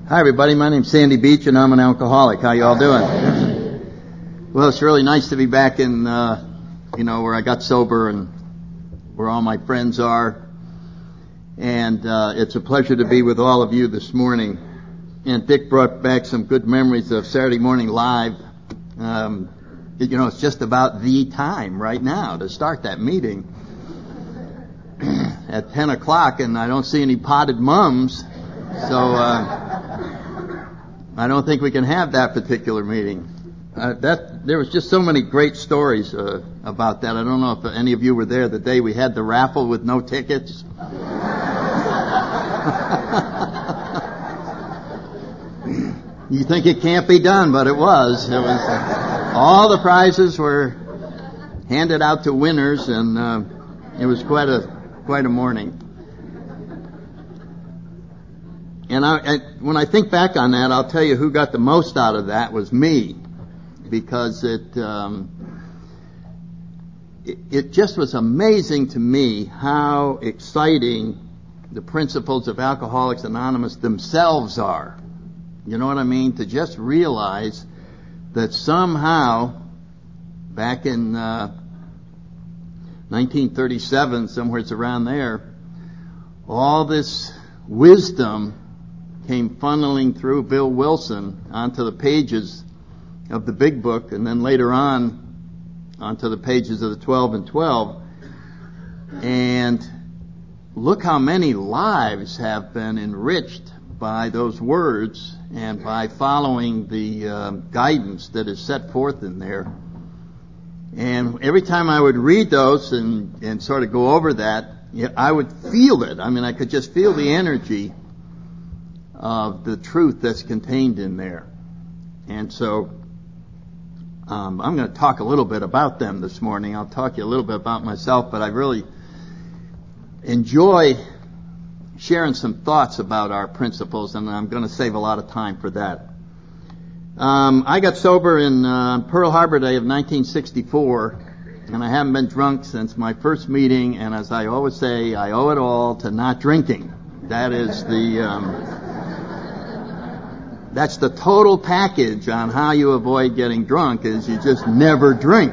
Hi everybody, my name's Sandy Beach and I'm an alcoholic. How you all doing? Well, it's really nice to be back in, where I got sober and where all my friends are. And it's a pleasure to be with all of you this morning. And Dick brought back some good memories of Saturday Morning Live. It's just about the time right now to start that meeting at 10 o'clock, and I don't see any potted mums. So I don't think we can have that particular meeting. There was just so many great stories about that. I don't know if any of you were there the day we had the raffle with no tickets. You think it can't be done, but it was. All the prizes were handed out to winners, and it was quite a morning. And when I think back on that, I'll tell you who got the most out of that was me, because it just was amazing to me how exciting the principles of Alcoholics Anonymous themselves are. You know what I mean? To just realize that somehow, back in 1937, somewhere it's around there, all this wisdom came funneling through Bill Wilson onto the pages of the Big Book, and then later on onto the pages of the 12 and 12. And look how many lives have been enriched by those words and by following the guidance that is set forth in there. And every time I would read those and sort of go over that, I would feel it. I mean, I could just feel the energy of the truth that's contained in there. And so I'm going to talk a little bit about them this morning. I'll talk to you a little bit about myself, but I really enjoy sharing some thoughts about our principles, and I'm going to save a lot of time for that. I got sober in Pearl Harbor Day of 1964, and I haven't been drunk since my first meeting, and as I always say, I owe it all to not drinking. That is that's the total package on how you avoid getting drunk, is you just never drink.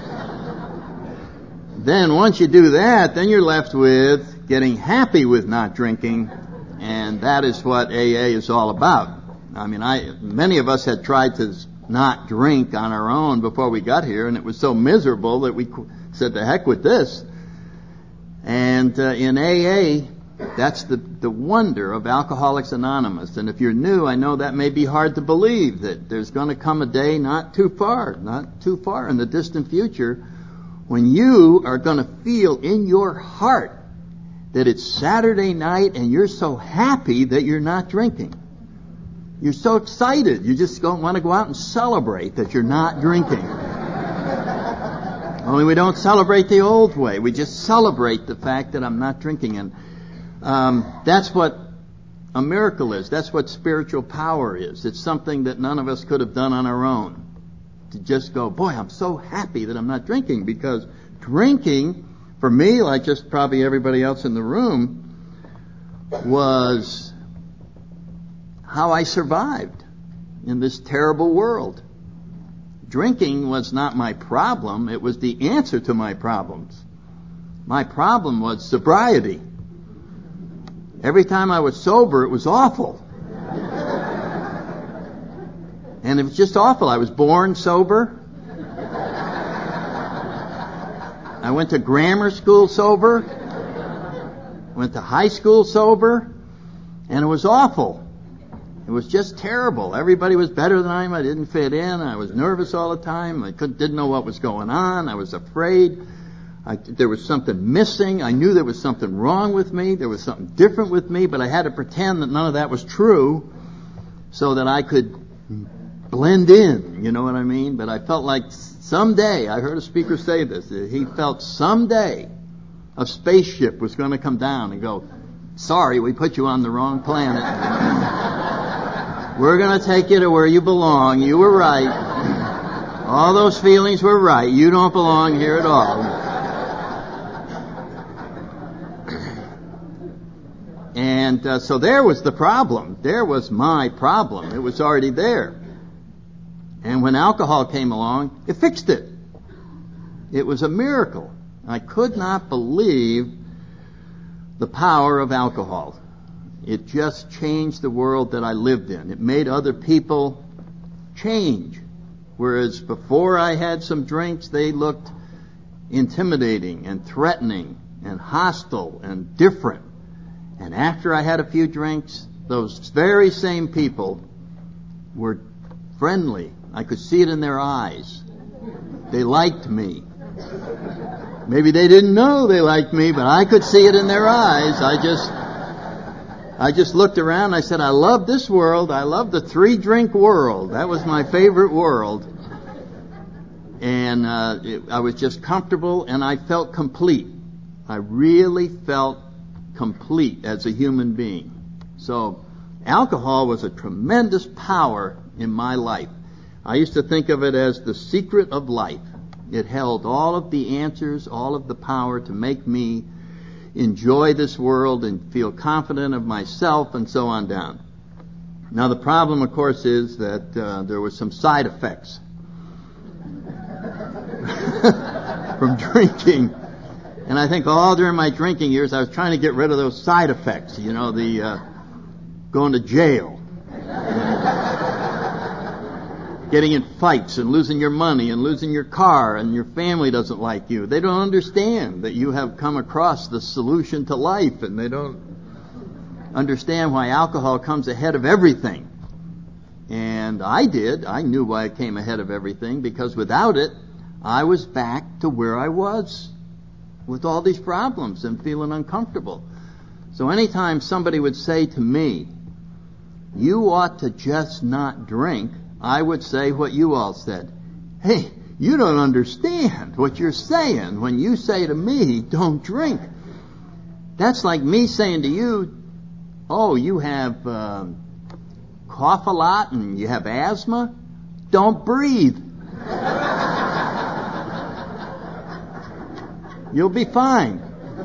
Then once you do that, then you're left with getting happy with not drinking, and that is what AA is all about. I mean, many of us had tried to not drink on our own before we got here, and it was so miserable that we said, the heck with this. And in AA, that's the wonder of Alcoholics Anonymous. And if you're new, I know that may be hard to believe, that there's going to come a day not too far in the distant future, when you are going to feel in your heart that it's Saturday night and you're so happy that you're not drinking. You're so excited. You just don't want to go out and celebrate that you're not drinking. Only we don't celebrate the old way. We just celebrate the fact that I'm not drinking. And that's what a miracle is. That's what spiritual power is. It's something that none of us could have done on our own. To just go, boy, I'm so happy that I'm not drinking, because drinking, for me, like just probably everybody else in the room, was how I survived in this terrible world. Drinking was not my problem. It was the answer to my problems. My problem was sobriety. Every time I was sober, it was awful. And it was just awful. I was born sober. I went to grammar school sober. Went to high school sober. And it was awful. It was just terrible. Everybody was better than I am. I didn't fit in. I was nervous all the time. I didn't know what was going on. I was afraid. There was something missing. I knew there was something wrong with me. There was something different with me, but I had to pretend that none of that was true so that I could blend in, you know what I mean? But I felt like someday, I heard a speaker say this, he felt someday a spaceship was going to come down and go, sorry, we put you on the wrong planet. We're going to take you to where you belong. You were right. All those feelings were right. You don't belong here at all. And And so there was the problem. There was my problem. It was already there. And when alcohol came along, it fixed it. It was a miracle. I could not believe the power of alcohol. It just changed the world that I lived in. It made other people change. Whereas before I had some drinks, they looked intimidating and threatening and hostile and different. And after I had a few drinks, those very same people were friendly. I could see it in their eyes. They liked me. Maybe they didn't know they liked me, but I could see it in their eyes. I just looked around and I said, I love this world. I love the 3-drink world. That was my favorite world. And I was just comfortable and I felt complete. I really felt complete as a human being. So alcohol was a tremendous power in my life. I used to think of it as the secret of life. It held all of the answers, all of the power to make me enjoy this world and feel confident of myself and so on down. Now the problem, of course, is that there were some side effects from drinking. And I think all during my drinking years I was trying to get rid of those side effects, the going to jail, getting in fights and losing your money and losing your car and your family doesn't like you. They don't understand that you have come across the solution to life, and they don't understand why alcohol comes ahead of everything. And I did. I knew why it came ahead of everything, because without it, I was back to where I was with all these problems and feeling uncomfortable. So anytime somebody would say to me, you ought to just not drink, I would say what you all said. Hey, you don't understand what you're saying when you say to me, don't drink. That's like me saying to you, oh, you have cough a lot and you have asthma? Don't breathe. You'll be fine.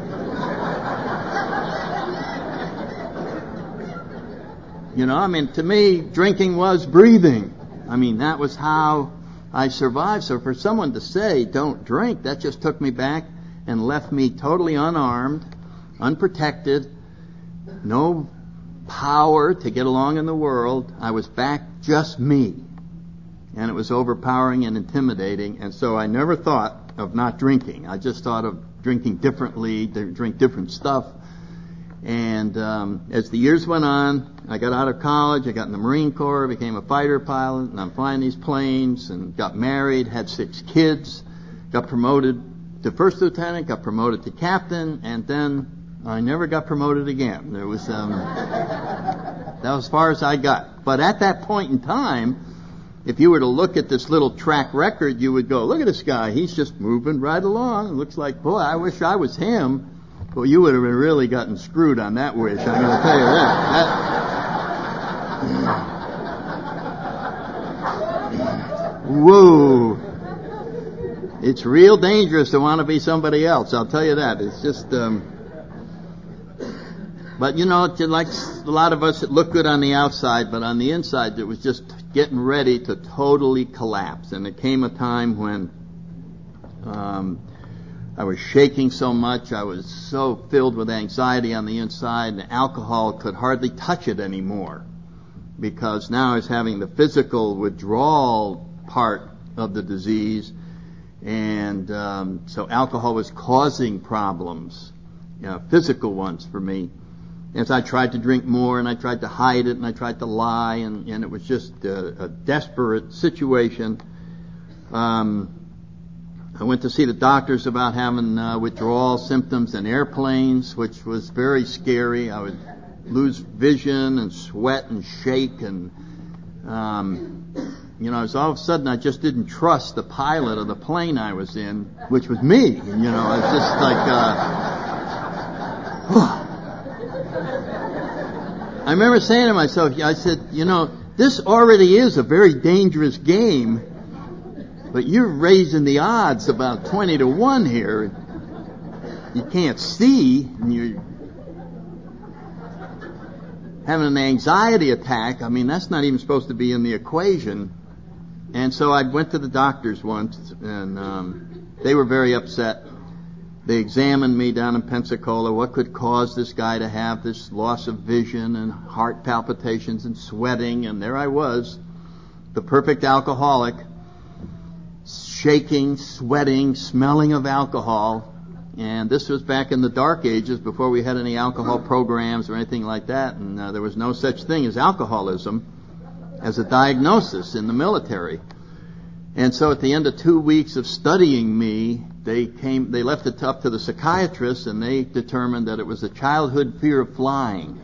To me, drinking was breathing. That was how I survived. So for someone to say, don't drink, that just took me back and left me totally unarmed, unprotected, no power to get along in the world. I was back just me. And it was overpowering and intimidating. And so I never thought of not drinking. I just thought of drinking differently, drink different stuff. And as the years went on, I got out of college, I got in the Marine Corps, became a fighter pilot, and I'm flying these planes, and got married, had 6 kids, got promoted to first lieutenant, got promoted to captain, and then I never got promoted again. There was that was as far as I got. But at that point in time, if you were to look at this little track record, you would go, look at this guy, he's just moving right along. It looks like, boy, I wish I was him. Well, you would have really gotten screwed on that wish, I'm going to tell you that. Whoa. It's real dangerous to want to be somebody else, I'll tell you that. It's just, but like a lot of us, it looked good on the outside, but on the inside it was just getting ready to totally collapse. And it came a time when I was shaking so much, I was so filled with anxiety on the inside, and alcohol could hardly touch it anymore, because now I was having the physical withdrawal part of the disease, and so alcohol was causing problems, physical ones for me. As I tried to drink more, and I tried to hide it, and I tried to lie, and it was just a desperate situation. I went to see the doctors about having withdrawal symptoms in airplanes, which was very scary. I would lose vision and sweat and shake, and so all of a sudden I just didn't trust the pilot of the plane I was in, which was me. It's just like I remember saying to myself, I said, this already is a very dangerous game. But you're raising the odds about 20-1 here. You can't see, and having an anxiety attack. I mean, that's not even supposed to be in the equation. And so I went to the doctors once, and they were very upset. They examined me down in Pensacola. What could cause this guy to have this loss of vision and heart palpitations and sweating? And there I was, the perfect alcoholic, shaking, sweating, smelling of alcohol. And this was back in the dark ages before we had any alcohol programs or anything like that. And there was no such thing as alcoholism as a diagnosis in the military. And so at the end of 2 weeks of studying me, they left it up to the psychiatrist, and they determined that it was a childhood fear of flying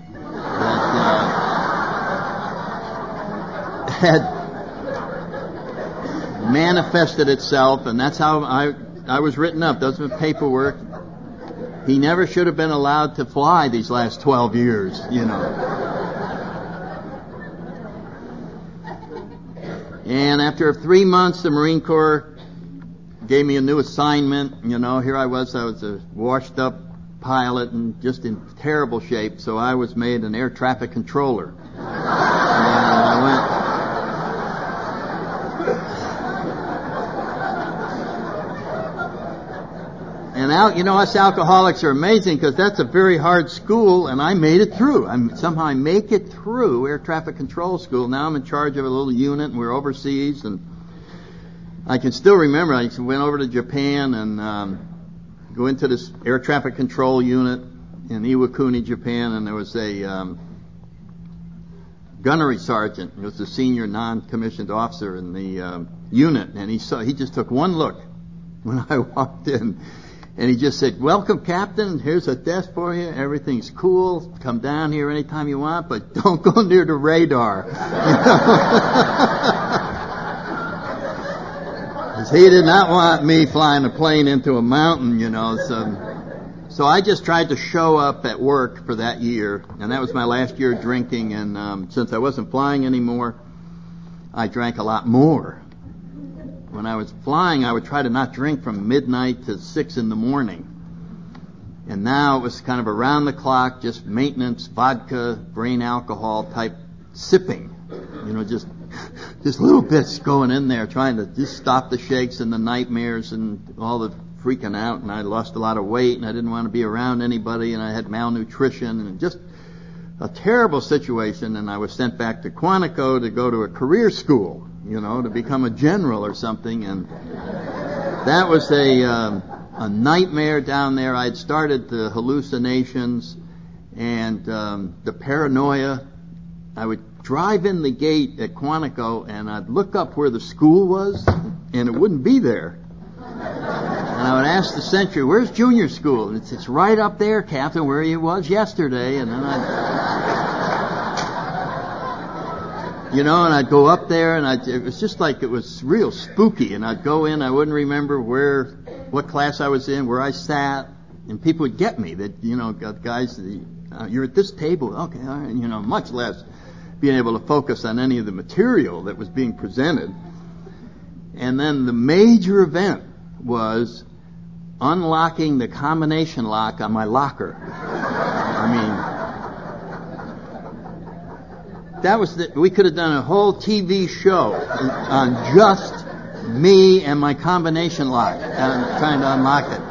that had manifested itself, and that's how I was written up. Those were paperwork. He never should have been allowed to fly these last 12 years, you know. And after 3 months, the Marine Corps gave me a new assignment. You know, here I was a washed up pilot and just in terrible shape, so I was made an air traffic controller. And I went. And you know, us alcoholics are amazing because that's a very hard school, and I made it through. Somehow I make it through air traffic control school. Now I'm in charge of a little unit, and we're overseas, and I can still remember I went over to Japan and go into this air traffic control unit in Iwakuni, Japan, and there was a gunnery sergeant. He was the senior non-commissioned officer in the unit, and he just took one look when I walked in, and he just said, "Welcome, Captain. Here's a desk for you. Everything's cool. Come down here anytime you want, but don't go near the radar." He did not want me flying a plane into a mountain, you know. So I just tried to show up at work for that year, and that was my last year drinking. And since I wasn't flying anymore, I drank a lot more. When I was flying, I would try to not drink from midnight to 6 in the morning. And now it was kind of around the clock, just maintenance, vodka, grain alcohol type sipping. You know, just little bits going in there, trying to just stop the shakes and the nightmares and all the freaking out. And I lost a lot of weight, and I didn't want to be around anybody, and I had malnutrition, and just a terrible situation. And I was sent back to Quantico to go to a career school, you know, to become a general or something. And that was a nightmare down there. I'd started the hallucinations and the paranoia. I would drive in the gate at Quantico, and I'd look up where the school was, and it wouldn't be there. And I would ask the sentry, "Where's junior school?" And it's right up there, Captain, where he was yesterday. And then I'd go up there, and it was just like it was real spooky. And I'd go in, I wouldn't remember what class I was in, where I sat, and people would get me. That, you know, guys, you're at this table, okay, all right, you know, much less being able to focus on any of the material that was being presented. And then the major event was unlocking the combination lock on my locker. We could have done a whole TV show on just me and my combination lock and trying to unlock it.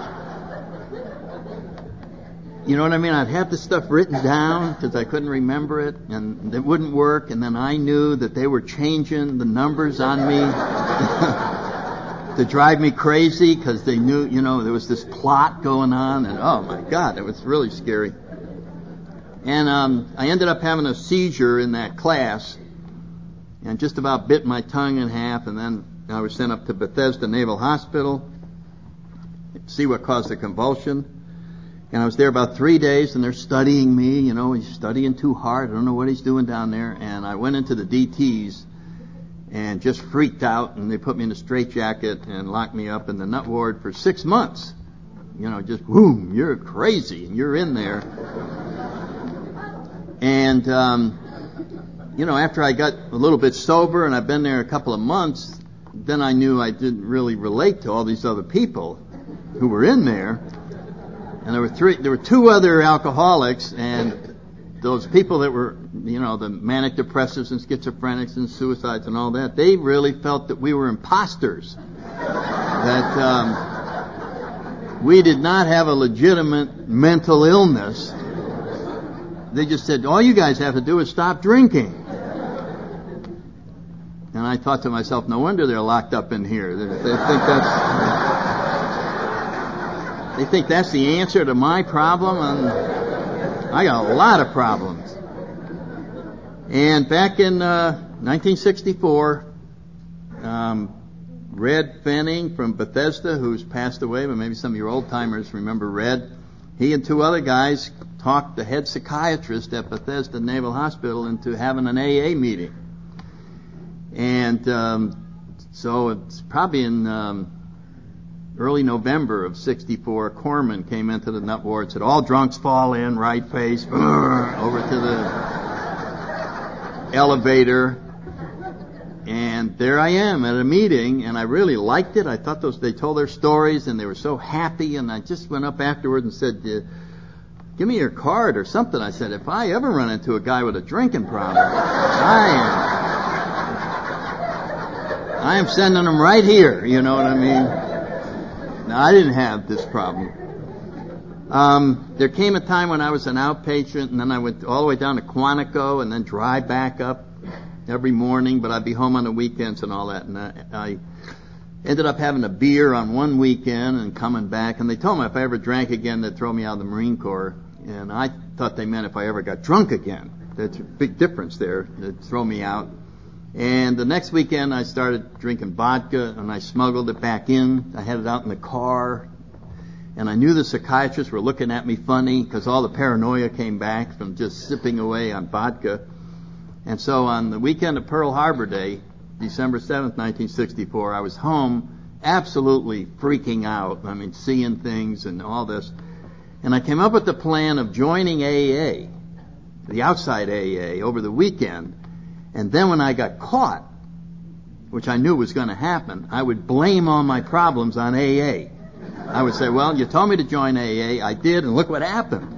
You know what I mean? I'd have the stuff written down because I couldn't remember it, and it wouldn't work. And then I knew that they were changing the numbers on me to drive me crazy because they knew, you know, there was this plot going on. And oh my God, it was really scary. And I ended up having a seizure in that class and just about bit my tongue in half. And then I was sent up to Bethesda Naval Hospital to see what caused the convulsion. And I was there about 3 days, and they're studying me. You know, he's studying too hard. I don't know what he's doing down there. And I went into the DTs and just freaked out, and they put me in a straitjacket and locked me up in the nut ward for 6 months. You know, just, boom, you're crazy, and you're in there. And, you know, after I got a little bit sober, and I've been there a couple of months, then I knew I didn't really relate to all these other people who were in there. And there were 2 other alcoholics, and those people that were, the manic depressives and schizophrenics and suicides and all that, they really felt that we were imposters. That we did not have a legitimate mental illness. They just said, all you guys have to do is stop drinking. And I thought to myself, no wonder they're locked up in here. They think that's the answer to my problem, and I got a lot of problems. And back in 1964, Red Fenning from Bethesda, who's passed away, but maybe some of your old-timers remember Red, he and two other guys talked the head psychiatrist at Bethesda Naval Hospital into having an AA meeting. And so it's probably in early November of 64, Corman came into the nut ward and said, all drunks fall in, right face, over to the elevator. And there I am at a meeting, and I really liked it. I thought they told their stories, and they were so happy, and I just went up afterwards and said, give me your card or something. I said, if I ever run into a guy with a drinking problem, I am sending him right here, you know what I mean? Now, I didn't have this problem. There came a time when I was an outpatient, and then I went all the way down to Quantico and then drive back up every morning, but I'd be home on the weekends and all that. And I ended up having a beer on one weekend and coming back, and they told me if I ever drank again, they'd throw me out of the Marine Corps. And I thought they meant if I ever got drunk again. That's a big difference there. They'd throw me out. And the next weekend I started drinking vodka, and I smuggled it back in. I had it out in the car. And I knew the psychiatrists were looking at me funny because all the paranoia came back from just sipping away on vodka. And so on the weekend of Pearl Harbor Day, December 7th, 1964, I was home absolutely freaking out. I mean, seeing things and all this. And I came up with the plan of joining AA, the outside AA, over the weekend. And then when I got caught, which I knew was going to happen, I would blame all my problems on AA. I would say, well, you told me to join AA, I did, and look what happened.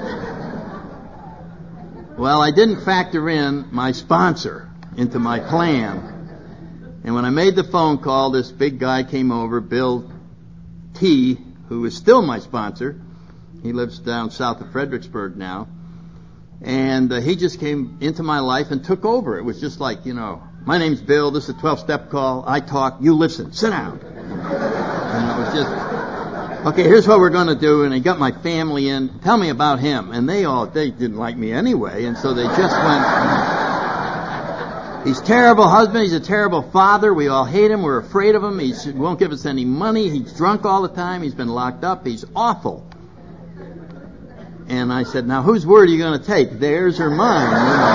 Well, I didn't factor in my sponsor into my plan. And when I made the phone call, this big guy came over, Bill T., who is still my sponsor. He lives down south of Fredericksburg now. And he just came into my life and took over. It was just like, my name's Bill, this is a 12-step call, I talk, you listen, sit down. And it was just, okay, here's what we're going to do. And he got my family in, tell me about him. And they didn't like me anyway, and so they just went, he's a terrible husband, he's a terrible father, we all hate him, we're afraid of him, he won't give us any money, he's drunk all the time, he's been locked up, he's awful. And I said, now whose word are you going to take, theirs or mine?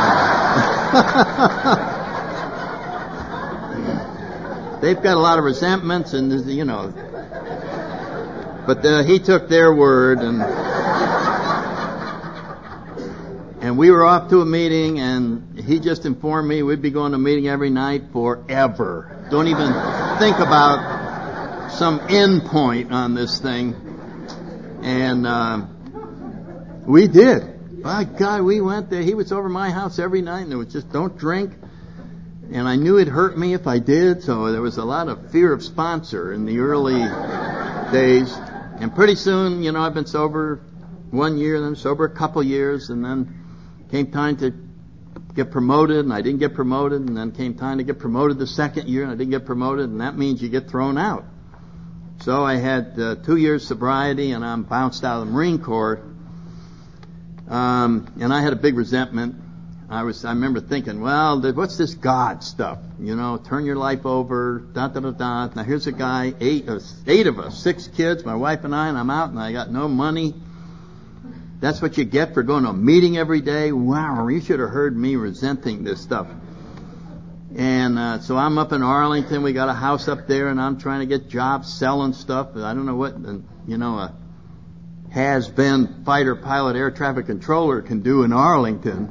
They've got a lot of resentments, and but he took their word, and we were off to a meeting, and he just informed me we'd be going to a meeting every night forever. Don't even think about some end point on this thing. And we did. By God, we went there. He was over my house every night, and it was just, don't drink. And I knew it'd hurt me if I did, so there was a lot of fear of sponsor in the early days. And pretty soon, I've been sober 1 year, then sober a couple years, and then came time to get promoted, and I didn't get promoted, and then came time to get promoted the second year, and I didn't get promoted, and that means you get thrown out. So I had 2 years sobriety, and I'm bounced out of the Marine Corps. And I had a big resentment. I remember thinking, well, what's this God stuff? Turn your life over, da-da-da-da. Now here's a guy, eight of us, 6 kids, my wife and I'm out, and I got no money. That's what you get for going to a meeting every day? Wow, you should have heard me resenting this stuff. And so I'm up in Arlington, we got a house up there, and I'm trying to get jobs selling stuff. I don't know what, a has-been fighter pilot air traffic controller can do in Arlington.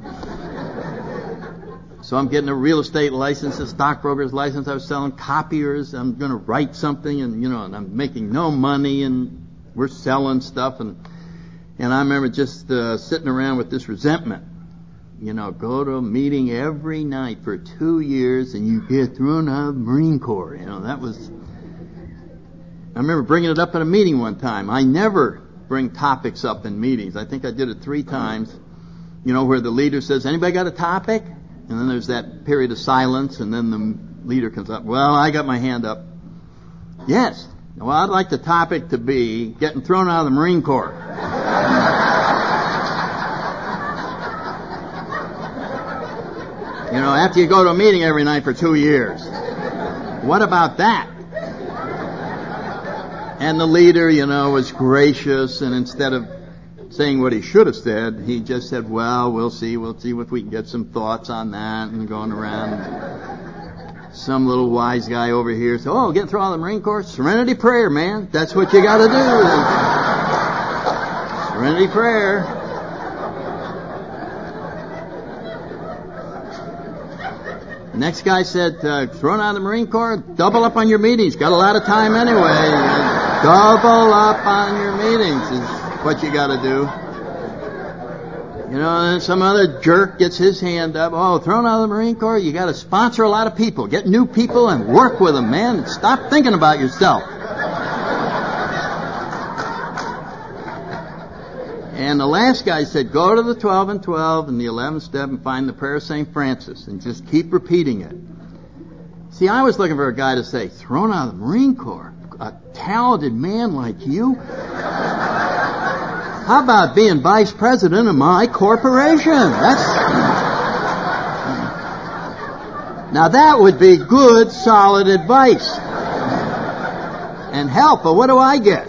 So I'm getting a real estate license, a stockbroker's license. I was selling copiers. I'm going to write something, and and I'm making no money, and we're selling stuff. And I remember just sitting around with this resentment. go to a meeting every night for 2 years and you get thrown out of the Marine Corps. That was... I remember bringing it up at a meeting one time. I never bring topics up in meetings. I think I did it 3 times, where the leader says, anybody got a topic? And then there's that period of silence, and then the leader comes up, well, I got my hand up. Yes. Well, I'd like the topic to be getting thrown out of the Marine Corps. After you go to a meeting every night for 2 years. What about that? And the leader, was gracious, and instead of saying what he should have said, he just said, well, we'll see if we can get some thoughts on that, and going around. Some little wise guy over here said, oh, getting thrown out of the Marine Corps? Serenity prayer, man. That's what you gotta do. Serenity prayer. Next guy said, thrown out of the Marine Corps, double up on your meetings. Got a lot of time anyway. Double up on your meetings is what you gotta do. And then some other jerk gets his hand up. Oh, thrown out of the Marine Corps, you gotta sponsor a lot of people. Get new people and work with them, man. Stop thinking about yourself. And the last guy said, go to the 12 and 12 and the 11th step and find the prayer of St. Francis and just keep repeating it. See, I was looking for a guy to say, thrown out of the Marine Corps? A talented man like you? How about being vice president of my corporation? Now that would be good, solid advice. And help, but what do I get?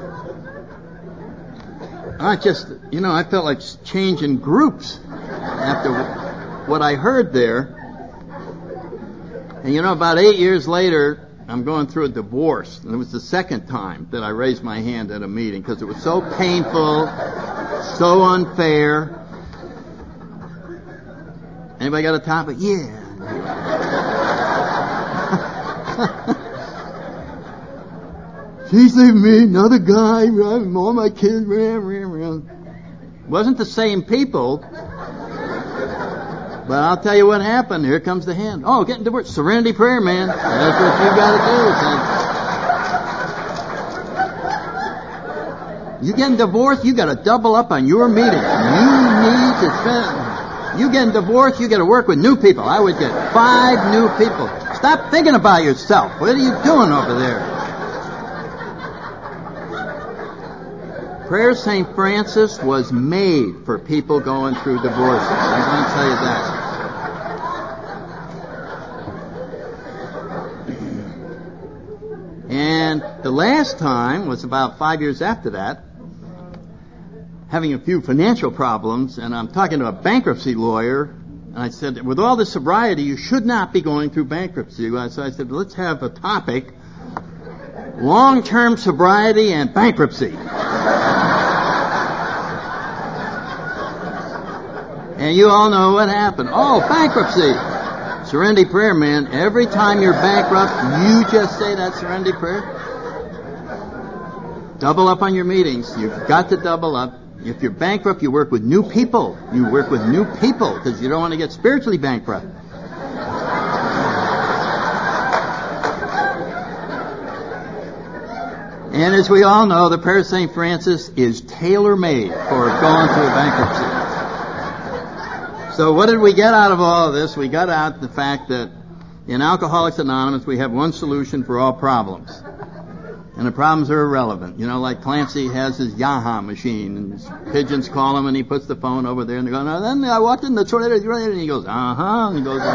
I felt like changing groups after what I heard there. And about 8 years later, I'm going through a divorce. And it was the second time that I raised my hand at a meeting because it was so painful, so unfair. Anybody got a topic? Yeah. She's leaving me, another guy, all my kids. Wasn't the same people. But I'll tell you what happened. Here comes the hand. Oh, getting divorced. Serenity prayer, man. That's what you got to do. You getting divorced, you got to double up on your meeting. You getting divorced, you got to work with new people. I would get 5 new people. Stop thinking about yourself. What are you doing over there? Prayer of St. Francis was made for people going through divorces. I'm going to tell you that. And the last time was about 5 years after that, having a few financial problems, and I'm talking to a bankruptcy lawyer, and I said, with all this sobriety, you should not be going through bankruptcy. So I said, let's have a topic, long-term sobriety and bankruptcy. And you all know what happened. Oh, bankruptcy. Serenity prayer, man. Every time you're bankrupt, you just say that serenity prayer. Double up on your meetings. You've got to double up. If you're bankrupt, you work with new people. You work with new people because you don't want to get spiritually bankrupt. And as we all know, the prayer of St. Francis is tailor-made for going through a bankruptcy. So what did we get out of all of this? We got out the fact that in Alcoholics Anonymous we have one solution for all problems. And the problems are irrelevant. Like Clancy has his Yamaha machine, and his pigeons call him, and he puts the phone over there, and they go, no, then I walked in the toilet, and he goes, and he goes,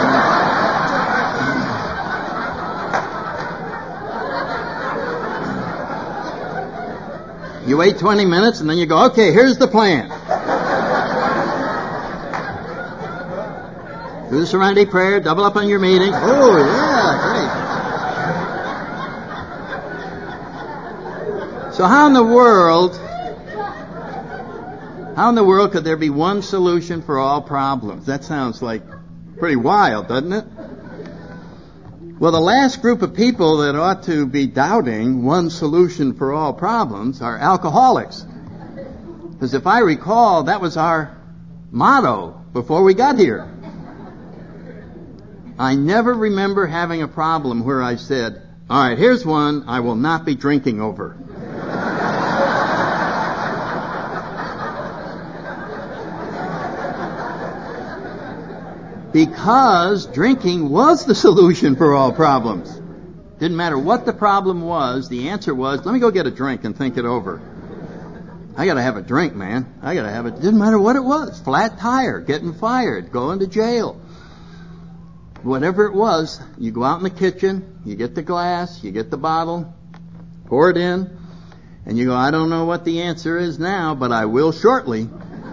You wait 20 minutes, and then you go, okay, here's the plan. Do the serenity prayer, double up on your meeting. Oh, yeah, great. So how in the world could there be one solution for all problems? That sounds like pretty wild, doesn't it? Well, the last group of people that ought to be doubting one solution for all problems are alcoholics. Because if I recall, that was our motto before we got here. I never remember having a problem where I said, all right, here's one I will not be drinking over. Because drinking was the solution for all problems. Didn't matter what the problem was, the answer was, let me go get a drink and think it over. I gotta have a drink, man. I gotta have it. Didn't matter what it was. Flat tire, getting fired, going to jail. Whatever it was, you go out in the kitchen, you get the glass, you get the bottle, pour it in, and you go, I don't know what the answer is now, but I will shortly.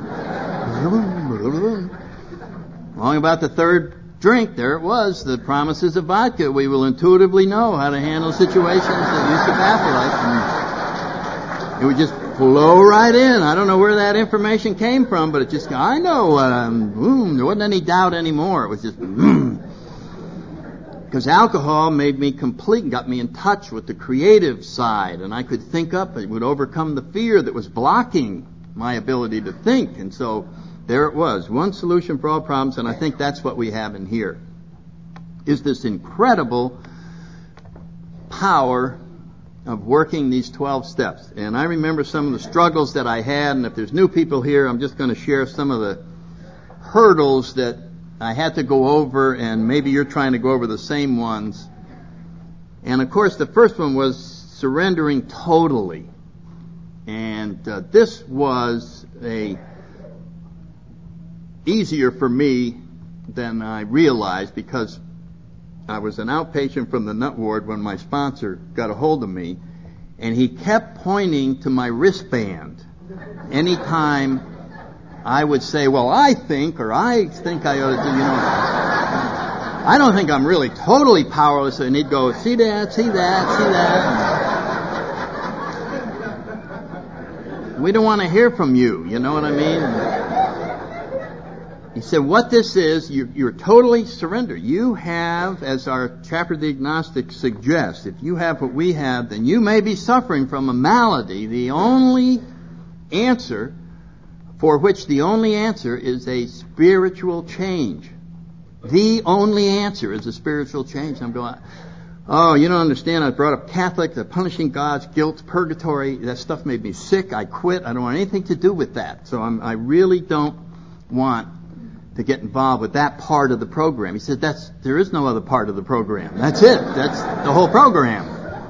Long about the third drink, there it was, the promises of vodka. We will intuitively know how to handle situations that used to baffle us. And it would just flow right in. I don't know where that information came from, but it just, I know what there wasn't any doubt anymore. It was just, Because alcohol made me complete and got me in touch with the creative side, and I could think up. It would overcome the fear that was blocking my ability to think. And so there it was, one solution for all problems, and I think that's what we have in here, is this incredible power of working these 12 steps. And I remember some of the struggles that I had, and if there's new people here, I'm just going to share some of the hurdles that I had to go over, and maybe you're trying to go over the same ones. And of course, the first one was surrendering totally. And this was easier for me than I realized, because I was an outpatient from the nut ward when my sponsor got a hold of me, and he kept pointing to my wristband anytime I would say, well, I think I ought to do, I don't think I'm really totally powerless. And he'd go, see that, see that, see that. We don't want to hear from you, you know what I mean? He said, what this is, you're totally surrendered. You have, as our chapter of the agnostics suggests, if you have what we have, then you may be suffering from a malady. The only answer is a spiritual change. The only answer is a spiritual change. I'm going, oh, you don't understand. I brought up Catholic, the punishing God's guilt, purgatory. That stuff made me sick. I quit. I don't want anything to do with that. So I really don't want to get involved with that part of the program. He said, there is no other part of the program. That's it. That's the whole program.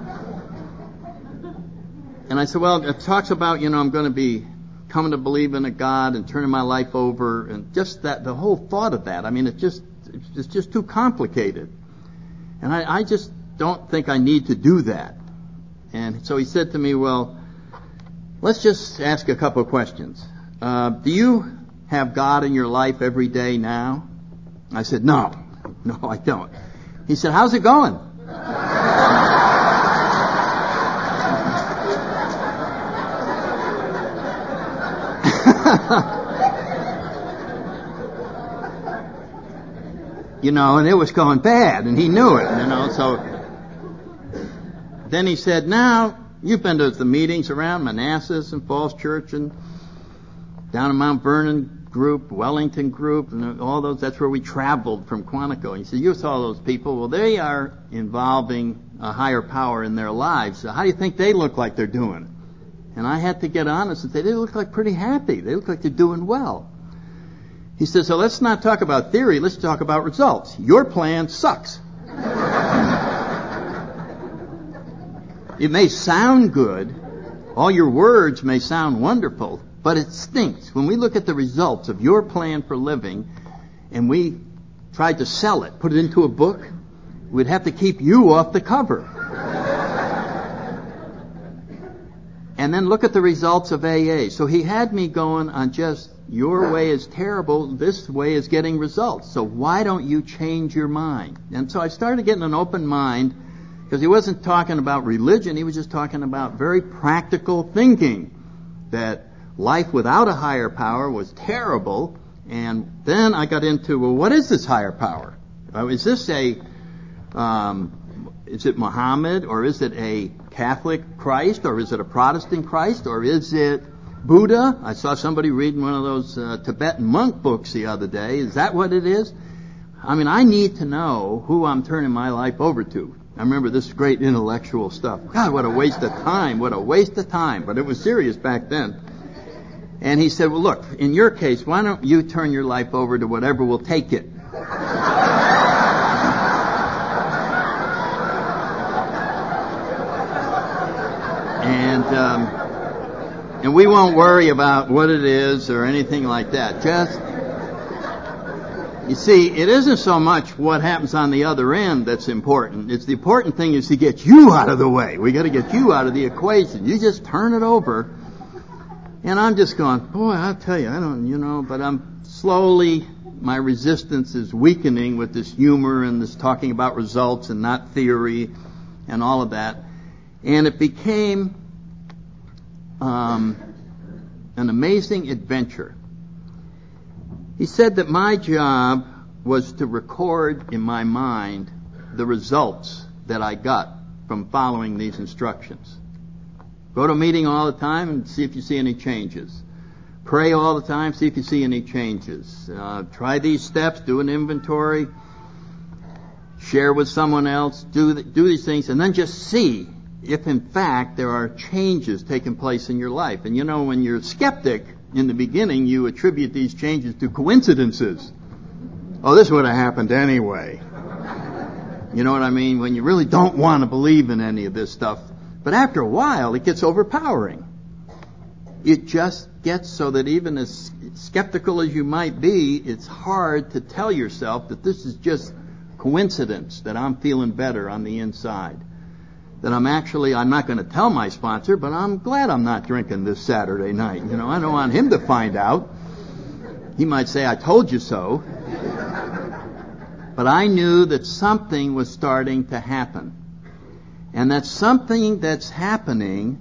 And I said, well, it talks about, I'm going to be coming to believe in a God and turning my life over, and just that, the whole thought of that. I mean, it's just too complicated. And I just don't think I need to do that. And so he said to me, well, let's just ask a couple of questions. Do you have God in your life every day now? I said, no, I don't. He said, how's it going? And it was going bad, and he knew it, so then he said, now, you've been to the meetings around Manassas and Falls Church and down in Mount Vernon group, Wellington group, and all those, that's where we traveled from Quantico. He said, you saw those people. Well, they are involving a higher power in their lives. So how do you think they look like they're doing? And I had to get honest and say, they look like pretty happy. They look like they're doing well. He said, so let's not talk about theory, let's talk about results. Your plan sucks. It may sound good, all your words may sound wonderful, but it stinks. When we look at the results of your plan for living, and we tried to sell it, put it into a book, we'd have to keep you off the cover. And then look at the results of AA. So he had me going on just, your way is terrible, this way is getting results. So why don't you change your mind? And so I started getting an open mind, because he wasn't talking about religion, he was just talking about very practical thinking, that life without a higher power was terrible. And then I got into, well, what is this higher power? Is this is it Muhammad, or is it a Catholic Christ, or is it a Protestant Christ, or is it Buddha? I saw somebody reading one of those Tibetan monk books the other day. Is that what it is? I mean, I need to know who I'm turning my life over to. I remember this great intellectual stuff. God, what a waste of time. What a waste of time. But it was serious back then. And he said, well, look, in your case, why don't you turn your life over to whatever will take it? And we won't worry about what it is or anything like that. Just, you see, it isn't so much what happens on the other end that's important. It's the important thing is to get you out of the way. We got to get you out of the equation. You just turn it over. And I'm just going, boy, I'll tell you, I don't, but I'm slowly, my resistance is weakening with this humor and this talking about results and not theory and all of that. And it became an amazing adventure. He said that my job was to record in my mind the results that I got from following these instructions. Go to a meeting all the time and see if you see any changes. Pray all the time, see if you see any changes. Try these steps, do an inventory, share with someone else, do these things, and then just see if in fact there are changes taking place in your life. And when you're a skeptic, in the beginning you attribute these changes to coincidences. Oh, this would have happened anyway. You know what I mean? When you really don't want to believe in any of this stuff. But after a while, it gets overpowering. It just gets so that even as skeptical as you might be, it's hard to tell yourself that this is just coincidence, that I'm feeling better on the inside. That I'm not going to tell my sponsor, but I'm glad I'm not drinking this Saturday night. I don't want him to find out. He might say, I told you so. But I knew that something was starting to happen. And that something that's happening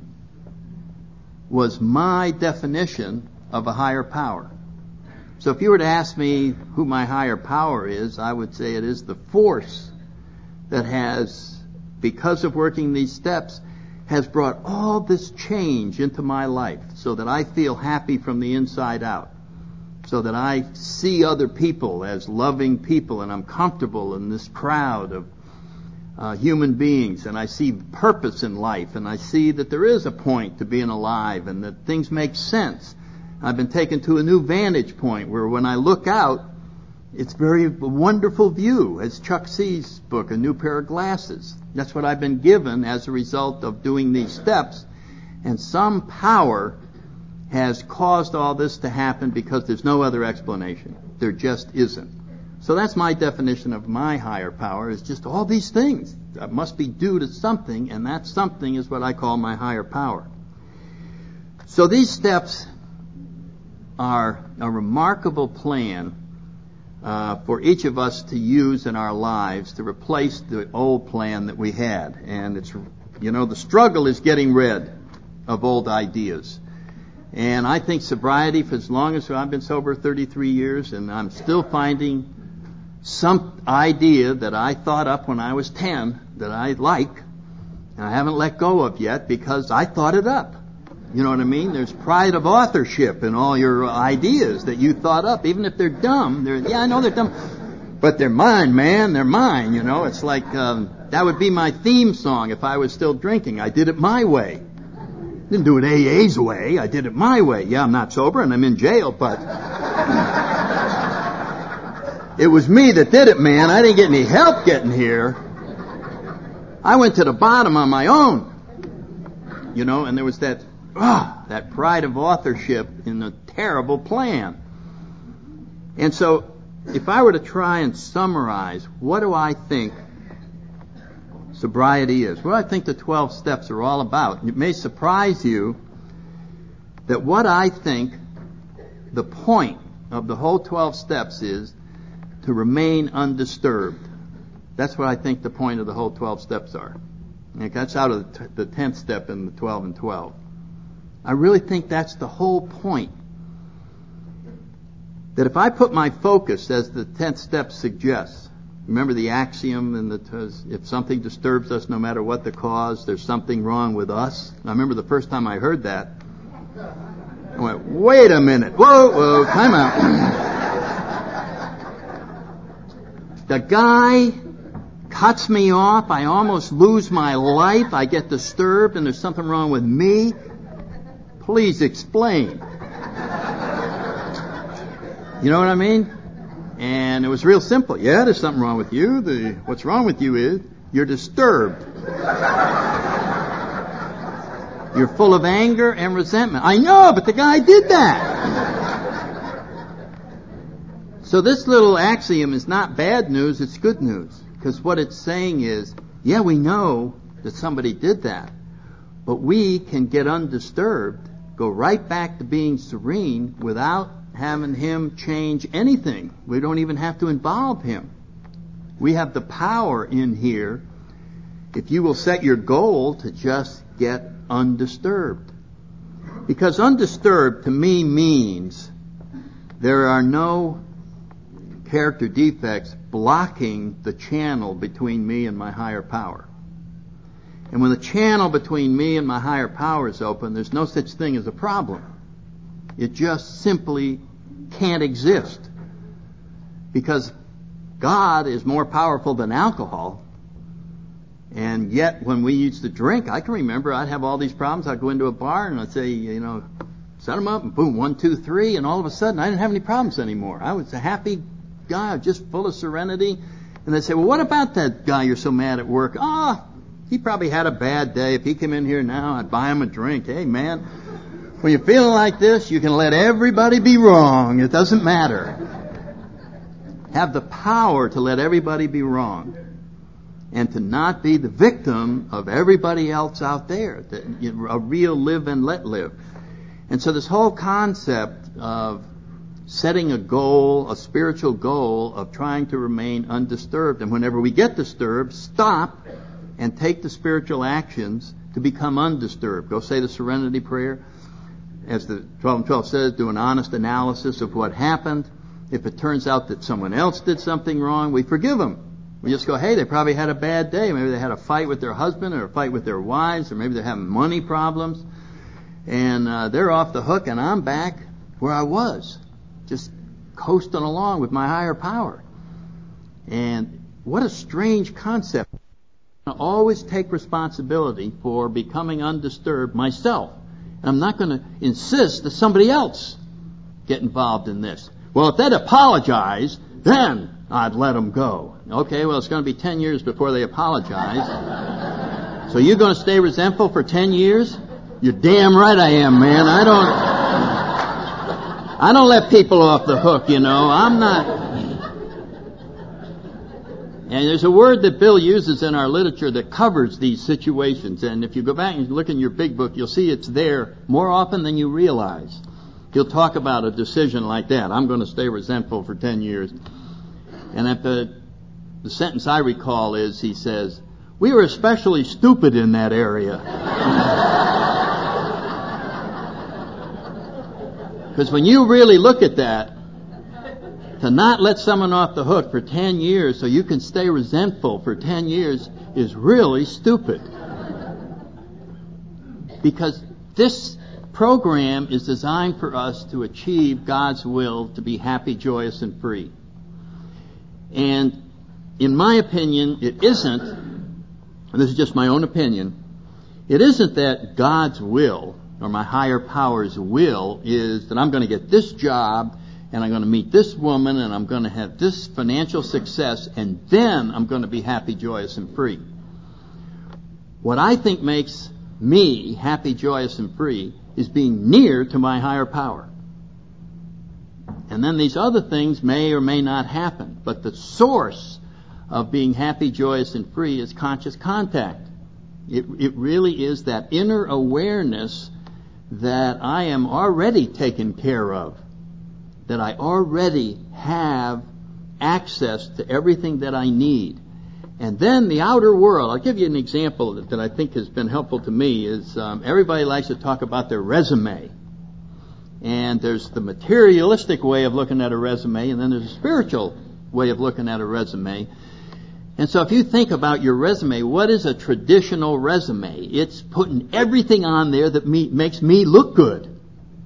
was my definition of a higher power. So if you were to ask me who my higher power is, I would say it is the force that has, because of working these steps, has brought all this change into my life so that I feel happy from the inside out. So that I see other people as loving people and I'm comfortable in this crowd of human beings, and I see purpose in life, and I see that there is a point to being alive and that things make sense. I've been taken to a new vantage point where when I look out, it's very wonderful view, as Chuck C's book, A New Pair of Glasses. That's what I've been given as a result of doing these steps, and some power has caused all this to happen because there's no other explanation. There just isn't. So that's my definition of my higher power, is just all these things that must be due to something, and that something is what I call my higher power. So these steps are a remarkable plan for each of us to use in our lives to replace the old plan that we had. And it's, the struggle is getting rid of old ideas. And I think sobriety, for as long as I've been sober 33 years, and I'm still finding some idea that I thought up when I was 10 that I like, and I haven't let go of yet because I thought it up. You know what I mean? There's pride of authorship in all your ideas that you thought up, even if they're dumb. I know they're dumb, but they're mine, man. They're mine. It's like that would be my theme song if I was still drinking. I did it my way. Didn't do it AA's way. I did it my way. Yeah, I'm not sober and I'm in jail, but it was me that did it, man. I didn't get any help getting here. I went to the bottom on my own. And there was that pride of authorship in the terrible plan. And so, if I were to try and summarize, what do I think sobriety is? What do I think the 12 steps are all about? It may surprise you that what I think the point of the whole 12 steps is to remain undisturbed. That's what I think the point of the whole 12 steps are. And that's out of the 10th step in the 12 and 12. I really think that's the whole point. That if I put my focus, as the 10th step suggests, remember the axiom, if something disturbs us, no matter what the cause, there's something wrong with us. I remember the first time I heard that, I went, wait a minute. Whoa, time out. The guy cuts me off. I almost lose my life. I get disturbed and there's something wrong with me. Please explain. You know what I mean? And it was real simple. Yeah, there's something wrong with you. What's wrong with you is you're disturbed. You're full of anger and resentment. I know, but the guy did that. So this little axiom is not bad news, it's good news. Because what it's saying is, yeah, we know that somebody did that. But we can get undisturbed, go right back to being serene without having him change anything. We don't even have to involve him. We have the power in here, if you will set your goal, to just get undisturbed. Because undisturbed to me means there are no character defects blocking the channel between me and my higher power. And when the channel between me and my higher power is open, there's no such thing as a problem. It just simply can't exist. Because God is more powerful than alcohol. And yet, when we used to drink, I can remember I'd have all these problems. I'd go into a bar and I'd say, set them up, and boom, 1, 2, 3, and all of a sudden I didn't have any problems anymore. I was a happy guy, just full of serenity. And they'd say, well, what about that guy you're so mad at work? He probably had a bad day. If he came in here now, I'd buy him a drink. Hey, man, when you're feeling like this, you can let everybody be wrong. It doesn't matter. Have the power to let everybody be wrong. And to not be the victim of everybody else out there. A real live and let live. And so this whole concept of setting a goal, a spiritual goal of trying to remain undisturbed. And whenever we get disturbed, stop and take the spiritual actions to become undisturbed. Go say the Serenity Prayer. As the 12 and 12 says, do an honest analysis of what happened. If it turns out that someone else did something wrong, we forgive them. We just go, hey, they probably had a bad day. Maybe they had a fight with their husband or a fight with their wives, or maybe they're having money problems. And they're off the hook, and I'm back where I was, just coasting along with my higher power. And what a strange concept. I always take responsibility for becoming undisturbed myself. And I'm not going to insist that somebody else get involved in this. Well, if they'd apologize, then I'd let them go. Okay, well, it's going to be 10 years before they apologize. So you're going to stay resentful for 10 years? You're damn right I am, man. I don't let people off the hook, I'm not. And there's a word that Bill uses in our literature that covers these situations. And if you go back and look in your big book, you'll see it's there more often than you realize. He'll talk about a decision like that. I'm going to stay resentful for 10 years. And at the sentence I recall is, he says, we were especially stupid in that area. Because when you really look at that, to not let someone off the hook for 10 years so you can stay resentful for 10 years is really stupid. Because this program is designed for us to achieve God's will, to be happy, joyous, and free. And in my opinion, it isn't, and this is just my own opinion, it isn't that God's will or my higher power's will is that I'm going to get this job and I'm going to meet this woman and I'm going to have this financial success and then I'm going to be happy, joyous, and free. What I think makes me happy, joyous, and free is being near to my higher power. And then these other things may or may not happen. But the source of being happy, joyous, and free is conscious contact. It really is that inner awareness that I am already taken care of, that I already have access to everything that I need. And then the outer world, I'll give you an example that I think has been helpful to me, is everybody likes to talk about their resume. And there's the materialistic way of looking at a resume, and then there's a spiritual way of looking at a resume. And so if you think about your resume, what is a traditional resume? It's putting everything on there that makes me look good.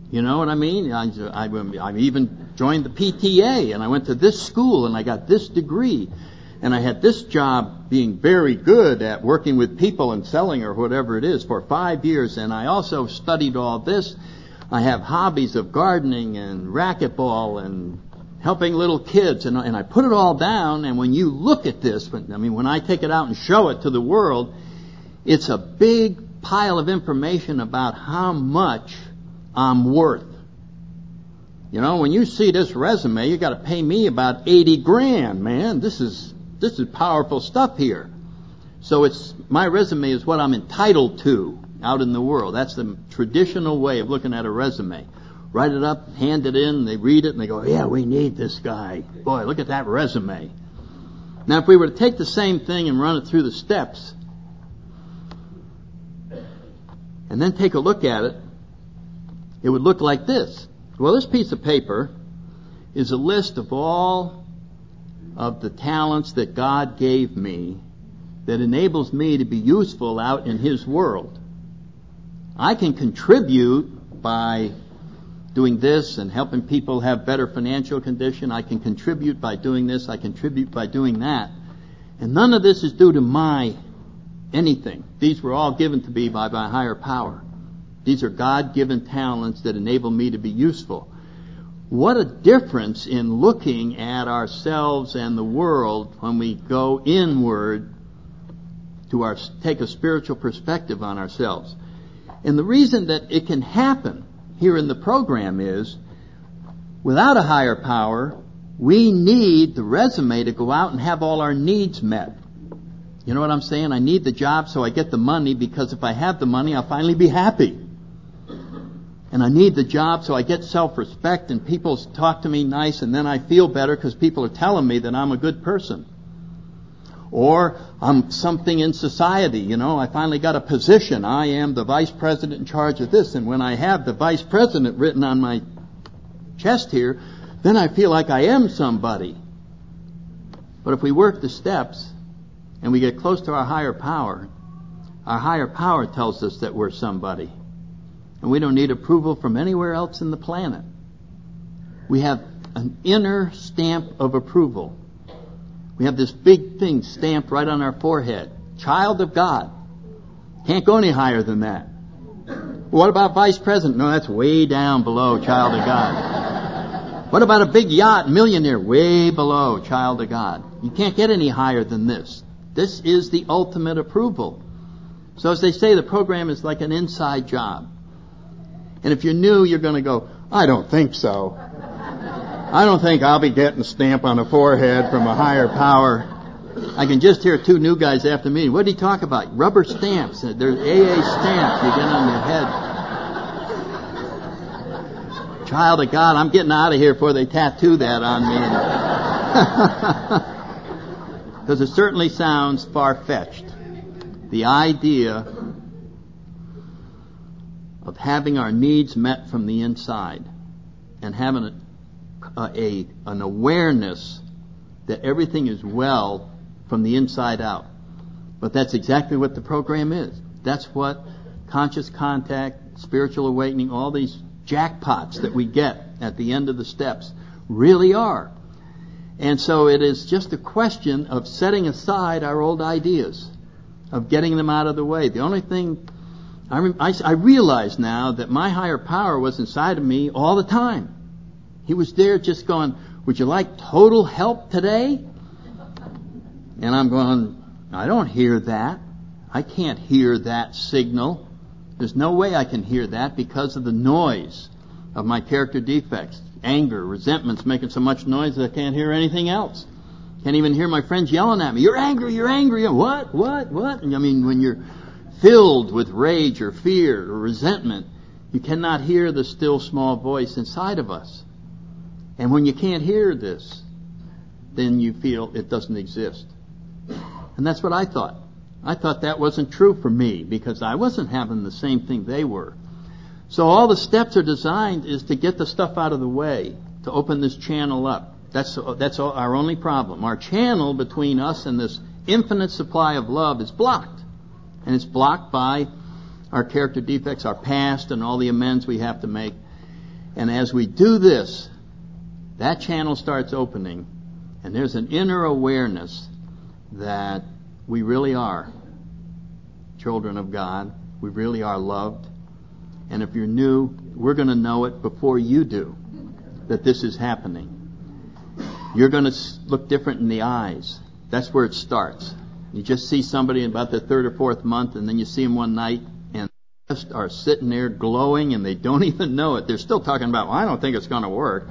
You know what I mean? I even joined the PTA, and I went to this school, and I got this degree, and I had this job being very good at working with people and selling or whatever it is for 5 years, and I also studied all this. I have hobbies of gardening and racquetball and helping little kids, and I put it all down, and when you look at this, when I take it out and show it to the world, it's a big pile of information about how much I'm worth. You know, when you see this resume, you got to pay me about $80,000, man. This is powerful stuff here. So my resume is what I'm entitled to out in the world. That's the traditional way of looking at a resume. Write it up, hand it in, they read it, and they go, yeah, we need this guy. Boy, look at that resume. Now, if we were to take the same thing and run it through the steps, and then take a look at it, it would look like this. Well, this piece of paper is a list of all of the talents that God gave me that enables me to be useful out in His world. I can contribute by doing this and helping people have better financial condition. I can contribute by doing this. I contribute by doing that. And none of this is due to my anything. These were all given to me by my higher power. These are God-given talents that enable me to be useful. What a difference in looking at ourselves and the world when we go inward to take a spiritual perspective on ourselves. And the reason that it can happen here in the program is, without a higher power, we need the resume to go out and have all our needs met. You know what I'm saying? I need the job so I get the money, because if I have the money, I'll finally be happy. And I need the job so I get self-respect and people talk to me nice, and then I feel better because people are telling me that I'm a good person. Or I'm something in society, you know, I finally got a position. I am the vice president in charge of this, and when I have the vice president written on my chest here, then I feel like I am somebody. But if we work the steps and we get close to our higher power tells us that we're somebody. And we don't need approval from anywhere else in the planet. We have an inner stamp of approval. We have this big thing stamped right on our forehead. Child of God. Can't go any higher than that. What about vice president? No, that's way down below child of God. What about a big yacht, millionaire? Way below child of God. You can't get any higher than this. This is the ultimate approval. So as they say, the program is like an inside job. And if you're new, you're going to go, I don't think so. I don't think I'll be getting a stamp on the forehead from a higher power. I can just hear two new guys after me. What did he talk about? Rubber stamps. There's AA stamps you get on your head. Child of God, I'm getting out of here before they tattoo that on me. Because it certainly sounds far-fetched. The idea of having our needs met from the inside and having an awareness that everything is well from the inside out. But that's exactly what the program is. That's what conscious contact, spiritual awakening, all these jackpots that we get at the end of the steps really are. And so it is just a question of setting aside our old ideas, of getting them out of the way. The only thing I realize now that my higher power was inside of me all the time. He was there just going, would you like total help today? And I'm going, I don't hear that. I can't hear that signal. There's no way I can hear that because of the noise of my character defects. Anger, resentment's making so much noise that I can't hear anything else. Can't even hear my friends yelling at me. You're angry, you're angry. What? And I mean, when you're filled with rage or fear or resentment, you cannot hear the still small voice inside of us. And when you can't hear this, then you feel it doesn't exist. And that's what I thought. I thought that wasn't true for me because I wasn't having the same thing they were. So all the steps are designed is to get the stuff out of the way, to open this channel up. That's our only problem. Our channel between us and this infinite supply of love is blocked. And it's blocked by our character defects, our past, and all the amends we have to make. And as we do this, that channel starts opening, and there's an inner awareness that we really are children of God. We really are loved. And if you're new, we're going to know it before you do, that this is happening. You're going to look different in the eyes. That's where it starts. You just see somebody in about the third or fourth month, and then you see them one night, and they just are sitting there glowing, and they don't even know it. They're still talking about, well, I don't think it's going to work.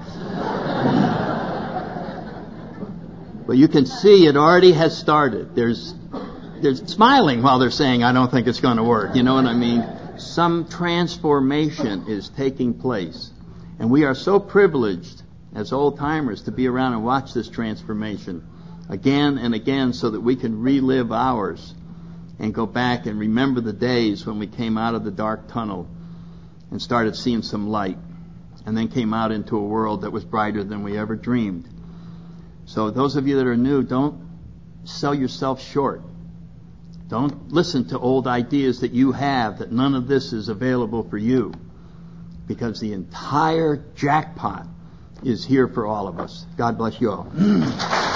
But you can see it already has started. They're smiling while they're saying, I don't think it's going to work. You know what I mean? Some transformation is taking place. And we are so privileged as old-timers to be around and watch this transformation again and again so that we can relive ours and go back and remember the days when we came out of the dark tunnel and started seeing some light, and then came out into a world that was brighter than we ever dreamed. So those of you that are new, don't sell yourself short. Don't listen to old ideas that you have, that none of this is available for you, because the entire jackpot is here for all of us. God bless you all.